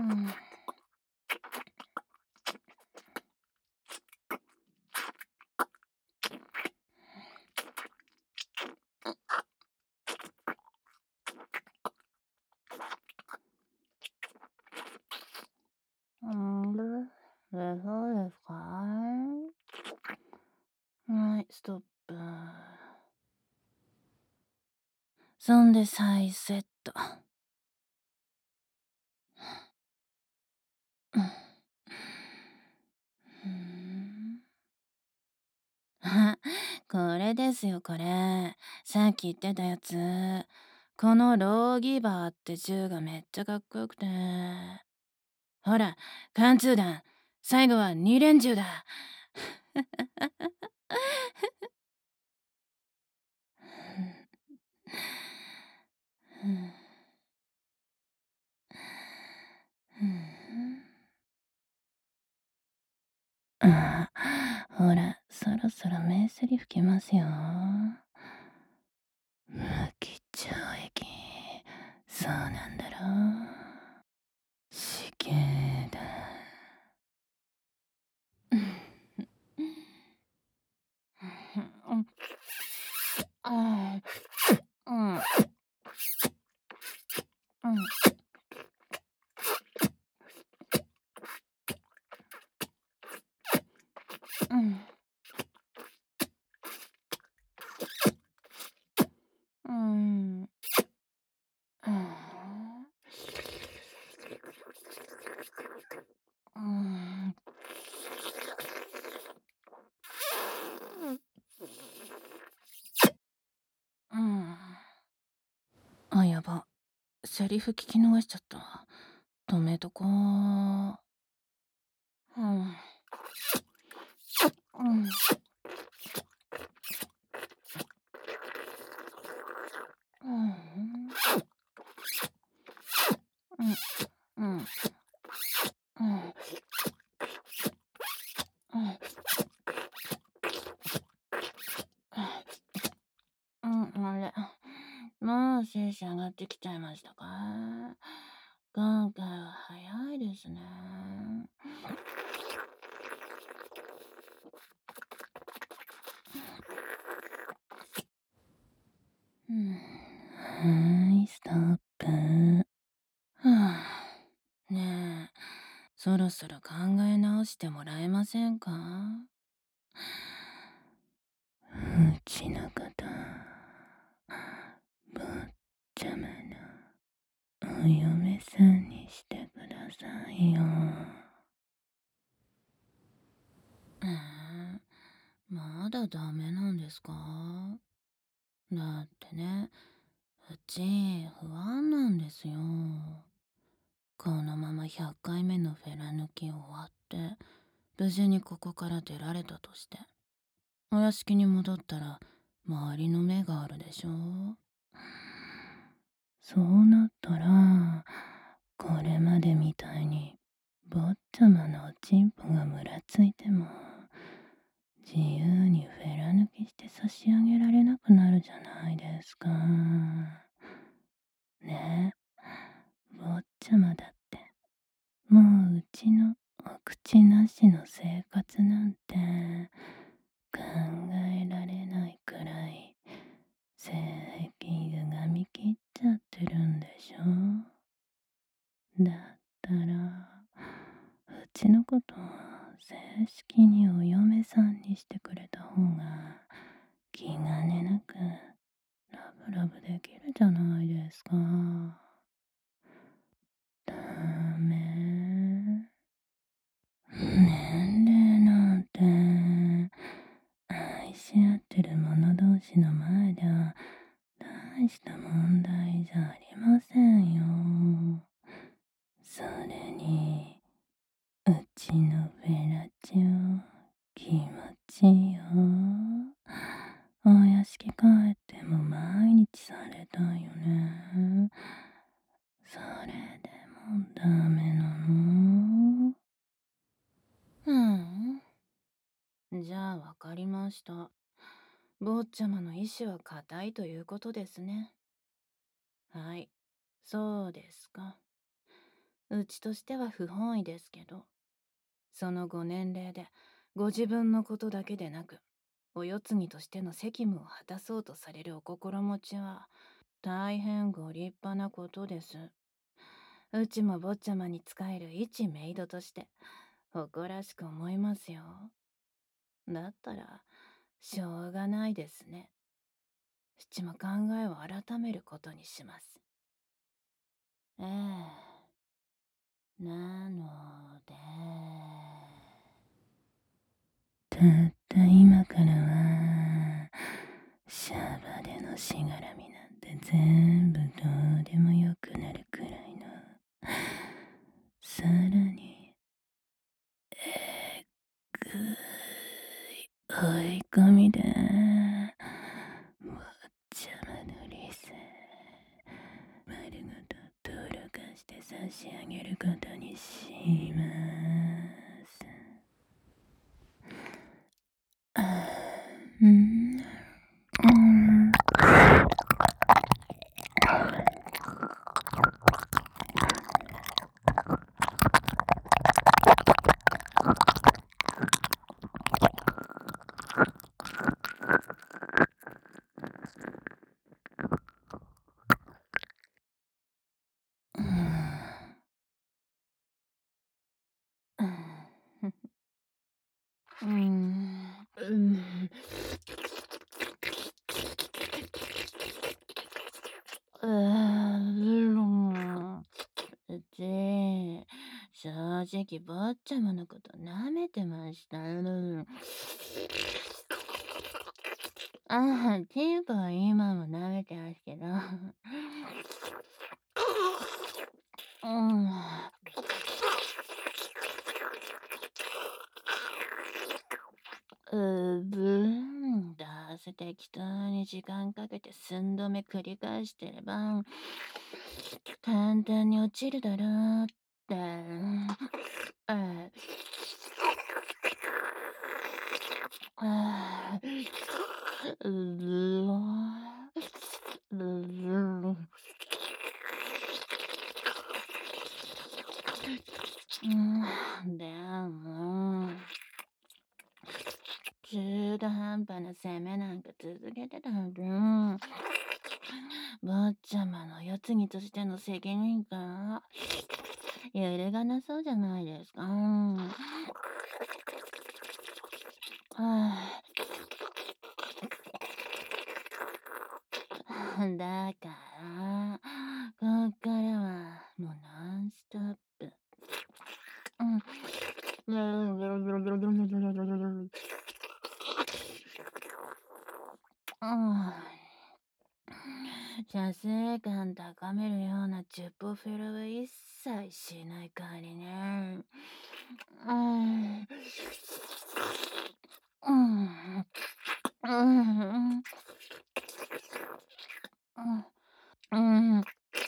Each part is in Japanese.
ん。そうですかはい、ストップ。そんで再セット。うん。ふん。あ、これですよ、これ。さっき言ってたやつ。このローギバーって銃がめっちゃかっこよくて。ほら、貫通弾。最後は二連銃だ。ああ、ほら、そろそろ名セリフきますよ。無期懲役。そうなんだろう。死刑だ。うん。うん。うん。うん。うん。うん。あ、やば。セリフ聞き逃しちゃった。止めとこう。うん。うん。うん。うん。うん。うん。うん。うん、あれ。もう精子上がってきちゃいましたか？今回は早いですね。うん。はい、ストップ。はあ、ねえ、そろそろ考え直してもらえませんか？うちのこと、坊ちゃまのお嫁さんにしてくださいよ。まだダメなんですか？だってね、うち不安なんですよ。このまま100回目のフェラ抜き終わって無事にここから出られたとして、お屋敷に戻ったら周りの目があるでしょ。そうなったらこれまでみたいに坊ちゃまのおちんぽがむらついても自由にフェラ抜きして差し上げられなくなるじゃないですか。ねえ、坊ちゃまだってもううちのお口なしの生活なんて考えられないくらい性癖歪みきっちゃってるんでしょ。だったらうちのことを正式にお嫁さんにしてくれた方が気兼ねなくラブラブできるじゃないですか。ダメ。年齢なんて愛し合ってる者同士の前では大した問題じゃありませんよ。それにうちのフェラチオ気持ちいいよ。お屋敷帰っても毎日されたいよね。それでもダメなの？うん。じゃあわかりました。坊ちゃまの意志は固いということですね。はい。そうですか。 うちとしては不本意ですけど、そのご年齢でご自分のことだけでなく、お世継ぎとしての責務を果たそうとされるお心持ちは大変ご立派なことです。うちも坊ちゃまに仕える一メイドとして誇らしく思いますよ。だったらしょうがないですね。うちも考えを改めることにします。ええ。なので、たった今からは、シャバでのしがらみなんて全部どうでもよくなるくらいの、さらに、ぐい追い込みで、もっちゃまの理性、丸ごと登録して差し上げることにします。うん。うん。うち、正直坊ちゃまのこと舐めてました。ティーポは今も舐めてますけど。うん。どうせ適当に時間かけて寸止め繰り返してれば、簡単に落ちるだろうって。ああ、ううでも、中途半端な攻めなんか続けてたら、坊ちゃまの世継ぎとしての責任感、揺るがなそうじゃないですか。だから、こっからはもうノンストップ。うん。射精感高めるようなチュッポフェラは一切しない代わりね。うん。うん。うん。うん。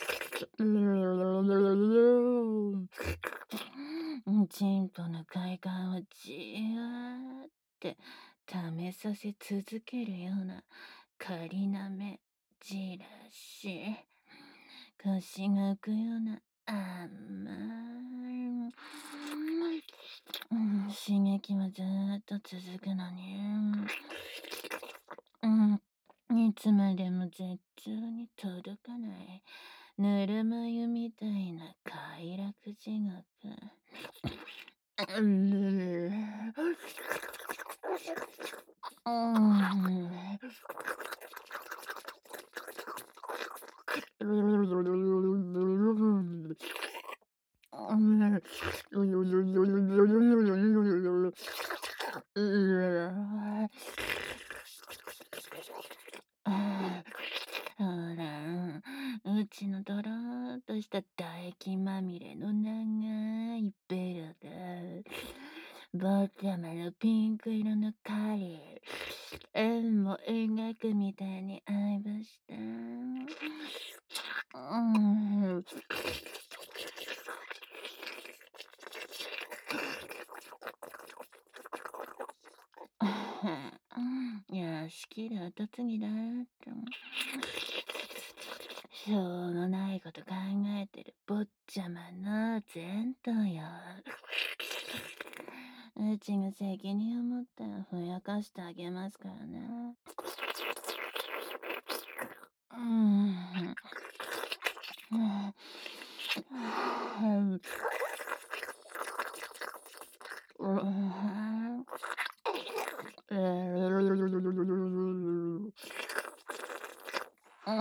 チンポの快感をじわーって試させ続けるような仮なめじらし、腰が浮くような甘い、刺激はずーっと続くのに、いつまでも絶頂に届かないぬるま湯みたいな快楽地獄。うん。ほら、うちのドローっとした唾液まみれの長いベロが、坊ちゃまのピンク色のカリー、円も描くみたいに合いました。うん。いや、好きで後継ぎだって。 しょうのないこと考えてる坊ちゃまの前途よ。うちが責任を持ってふやかしてあげますからね。うん。うん。うん。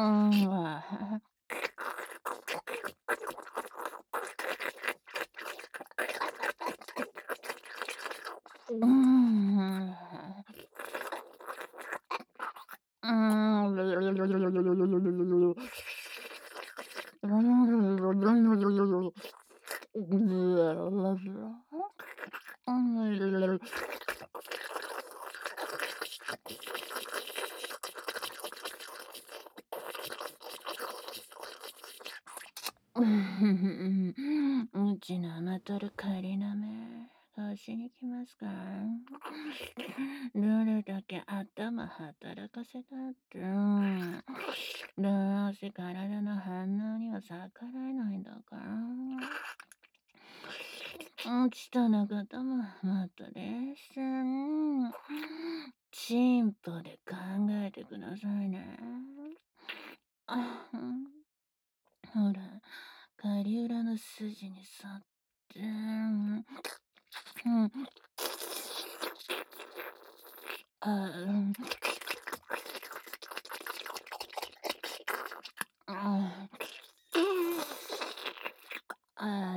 うん。うん。うちの甘とる仮なめ、貸しに来ますか？どれだけ頭働かせたって、どうせ体の反応には逆らえないんだから。ちとのことももっと冷静に、進歩で考えてくださいね。あほら、狩裏の筋に沿って、あ、あ、あ、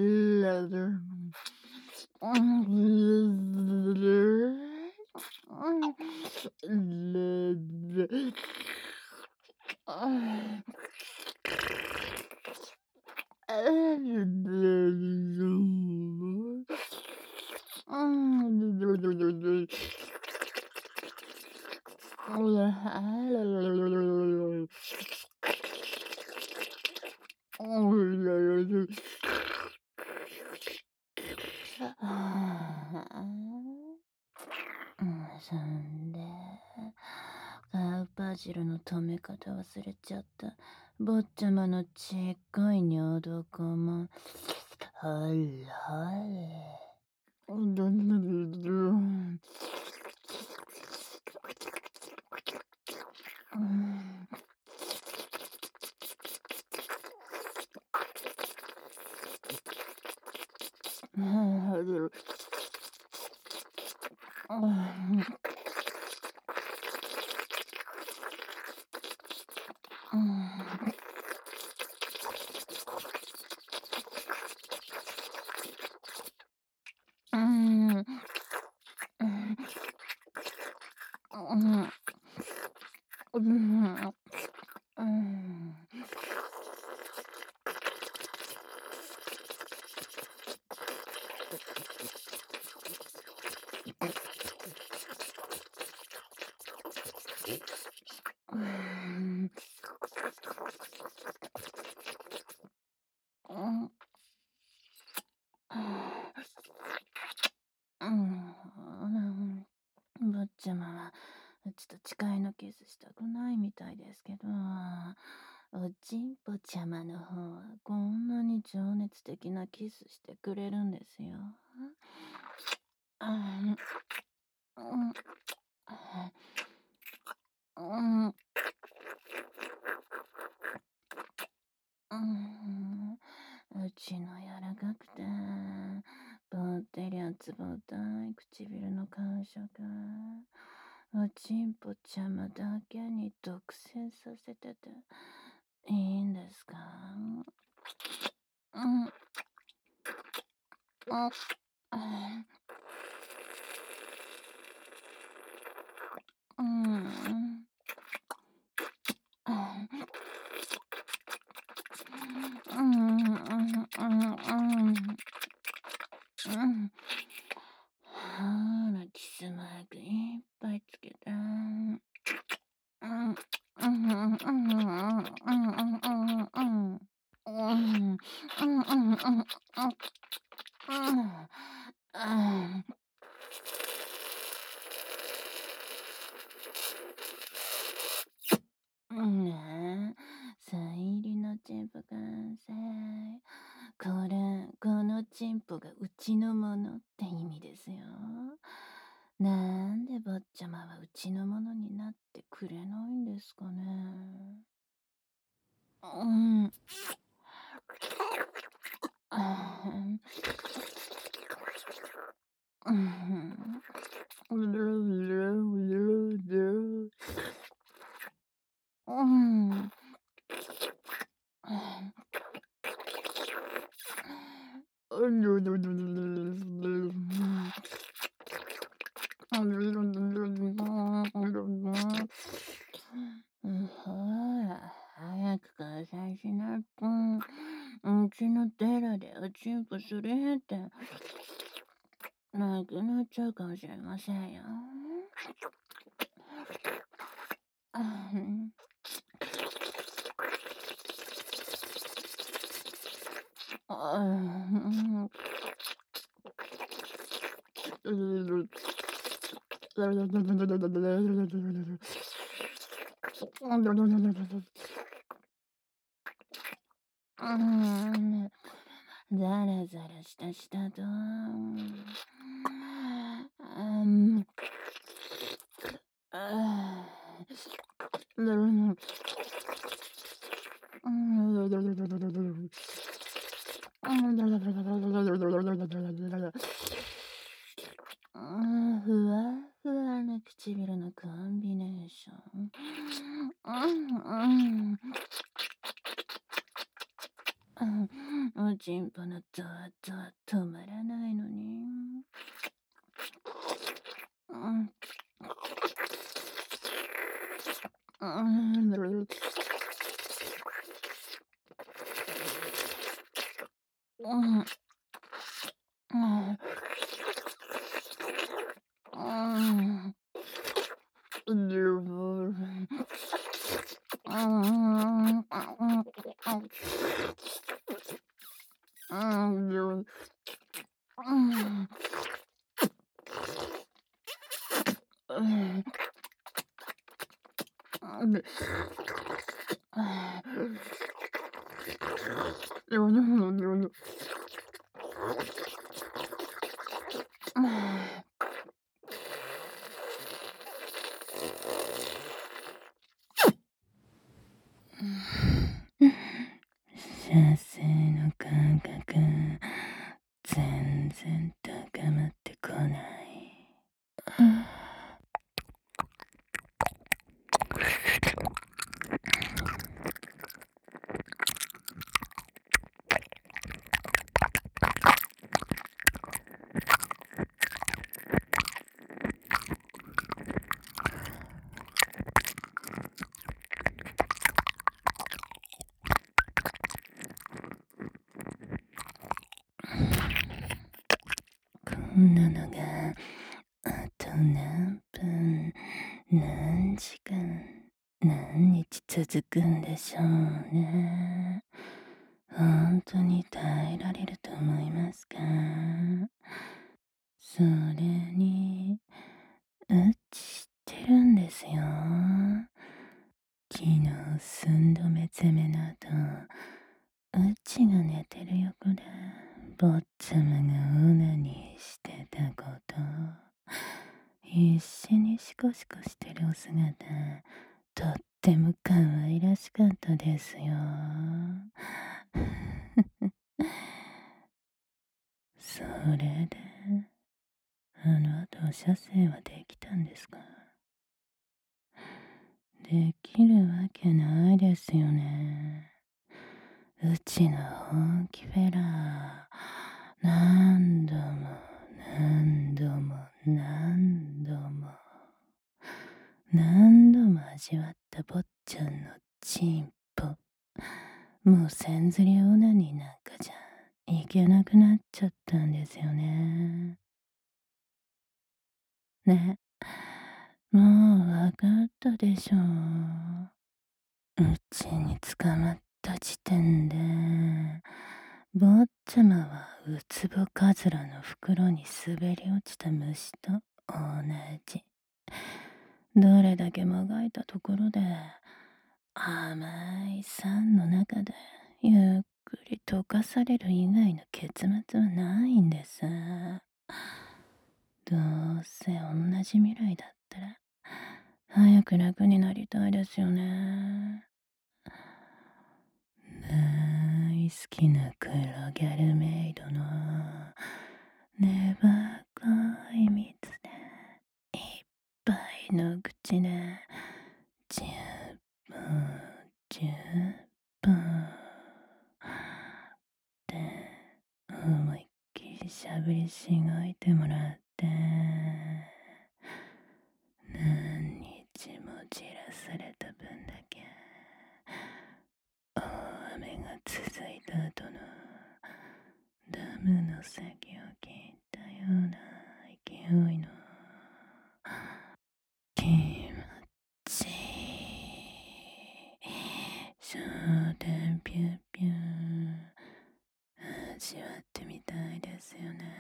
そんで、カウパジルの止め方忘れちゃった。坊ちゃまのちっこい尿道も、はいはい。坊ちゃまは、うちと誓いのキスしたくないみたいですけど、おちんぽちゃまの方はこんなに情熱的なキスしてくれるんですよ。うん、うん、うん、うん、うちの柔らかくて、ぼってりゃつぼたい唇の感触、おちんぽちゃまだけに独占させてていいんですか？うん、あ、あ、うん、あ、うん、うん、うん、うん、うん。ほら、キスマークいっぱいつけた。うん、うん、うん、うん、うん、うん、うん、うん。うん、うん、うん、うん、うん、うん。 ちのものって意味ですよ。なんで坊ちゃまはうちのものになってくれないんですかね。うん。あーうん。うん。ほら、早く解散しないと、うちの寺でおちんぽすり減ってなくなっちゃうかもしれませんよ。うんうんザラザラした舌と、ふわふわな唇のコンビネーション。おちんぽのドアドア止まらないのに。射精の感覚、全然高まってこない。こんなのがあと何分、何時間、何日続くんでしょうね。本当に耐えられると思いますか？それに、うち知ってるんですよ。昨日寸止め攻めの後、うちが寝てる横で坊ちゃまがオナニーしてたこと、必死にシコシコしてるお姿、とっても可愛らしかったですよ。それで、あの後射精はできたんですか？できるわけないですよね。うちの本気フェラー、何度も何度も何度も何度も味わった坊ちゃんのチンポ。もう千釣りオナニーなんかじゃいけなくなっちゃったんですよね。ね、もうわかったでしょう。うちに捕まった時点で、坊ちゃまはウツボカズラの袋に滑り落ちた虫と同じ。どれだけもがいたところで、甘い酸の中でゆっくり溶かされる以外の結末はないんです。どうせ同じ未来だったら早く楽になりたいですよね。大好きな黒ギャルメイドの粘っこい蜜でいっぱいの口で10分10分って思いっきりしゃぶりしごいてもらって何日もじらされた分だけ大雨が続いた後のダムの先を切ったような勢いの気持ちいい焦点ピューピュー味わってみたいですよね。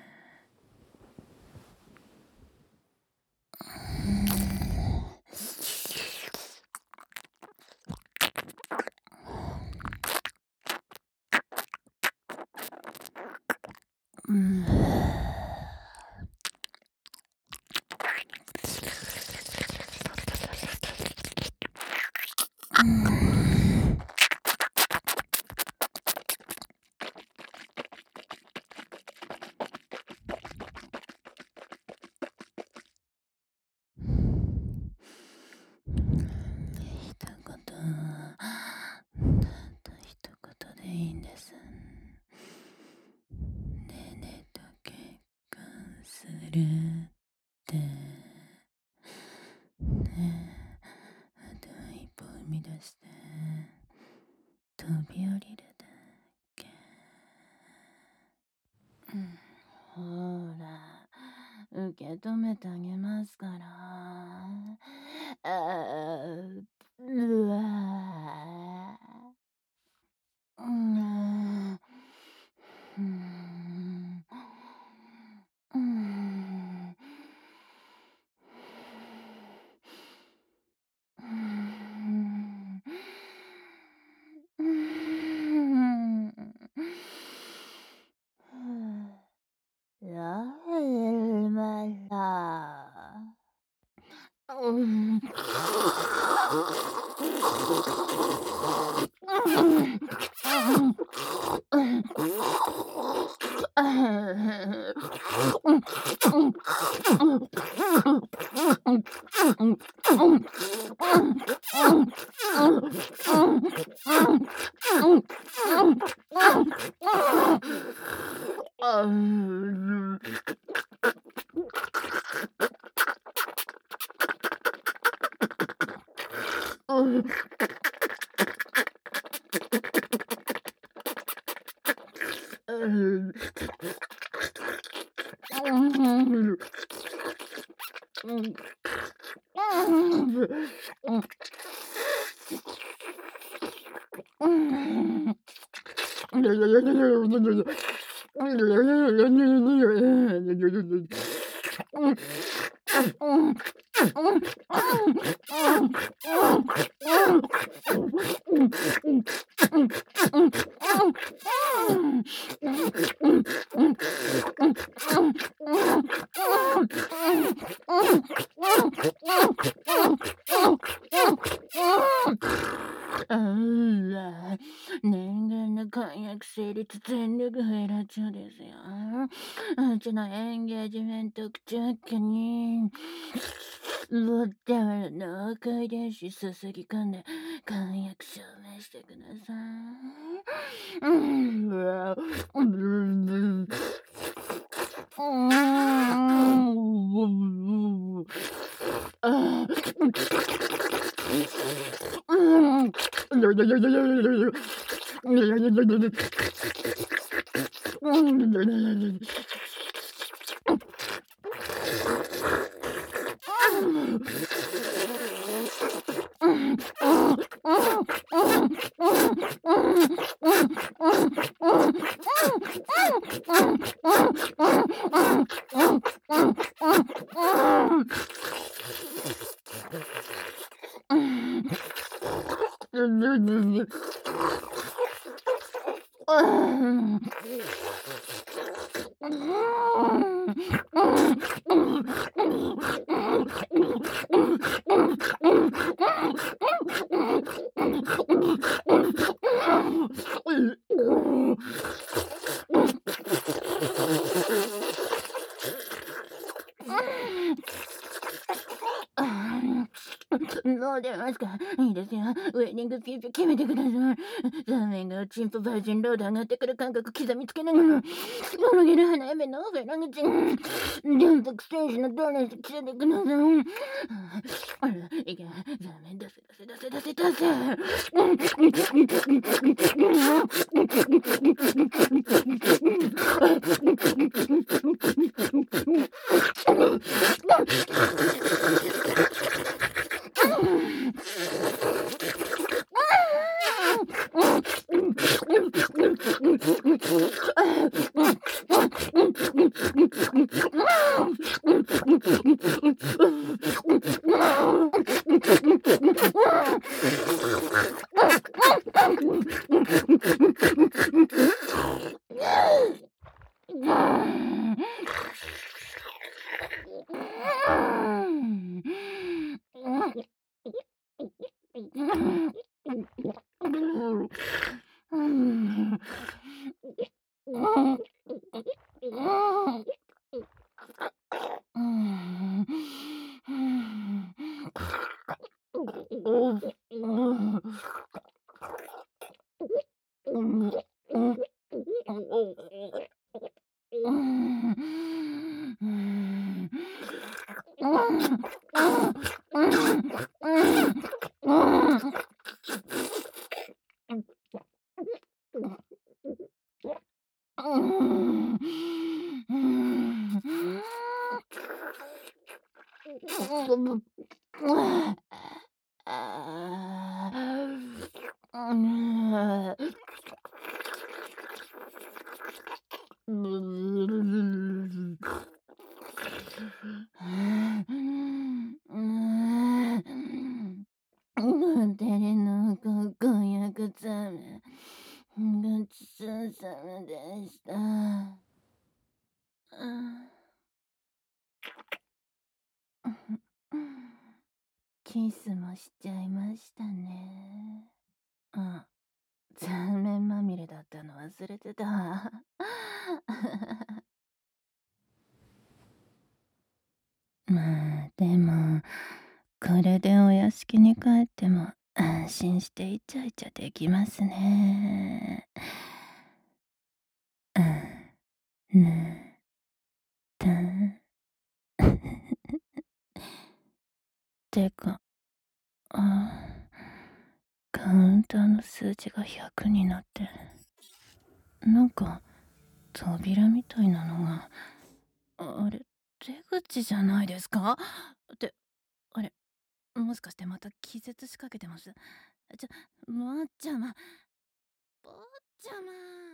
一言、たった一言でいいんです。ねねと結婚するってね。あとは一歩踏み出して飛び降りるだけ。ほら受け止めてあげますから。うわうん。うん。念願の婚約成立全力フェラチョですよ。うちのエンゲージメント口中にロッテワルの赤い電子注ぎ込んで婚約証明してください。 もう出ますか。いいですよ。ウェディングピープ決めてください。ザーメンがチンプバージンロード上がってくる感覚刻みつけながら、おろげる花嫁のオフェラ口、純白戦士のドレス着せてください。あら、いけ、ザーメン出せ出せ出せ出せ出テレの婚約ザーメン、ごちそうさまでした。キスもしちゃいましたね。あ、ザーメンまみれだったの忘れてた。まあでもこれでお屋敷に帰っても安心してイチャイチャできますね。ねたてか、カウンターの数字が100になってなんか扉みたいなのが、あれ、出口じゃないですか？あれ、もしかしてまた気絶しかけてます？ちょ、坊ちゃま、坊ちゃま。